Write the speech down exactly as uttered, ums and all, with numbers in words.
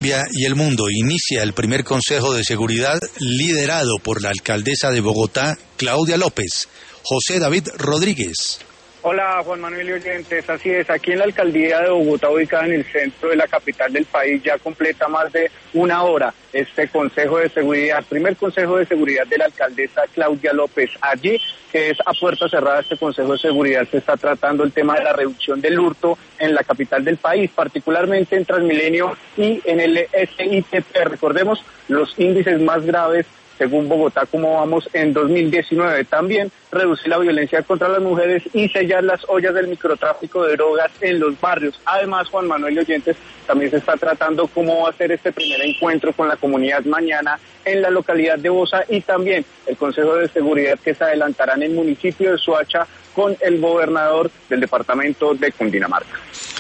Y el mundo inicia el primer Consejo de Seguridad liderado por la alcaldesa de Bogotá, Claudia López. José David Rodríguez. Hola Juan Manuel y oyentes, así es, aquí en la alcaldía de Bogotá, ubicada en el centro de la capital del país, ya completa más de una hora este Consejo de Seguridad, primer Consejo de Seguridad de la alcaldesa Claudia López. Allí, que es a puerta cerrada este Consejo de Seguridad, se está tratando el tema de la reducción del hurto en la capital del país, particularmente en Transmilenio y en el S I T P. Recordemos los índices más graves según Bogotá, como vamos en dos mil diecinueve. También reducir la violencia contra las mujeres y sellar las ollas del microtráfico de drogas en los barrios. Además, Juan Manuel y oyentes, también se está tratando cómo va a ser este primer encuentro con la comunidad mañana en la localidad de Bosa, y también el Consejo de Seguridad que se adelantará en el municipio de Soacha con el gobernador del departamento de Cundinamarca.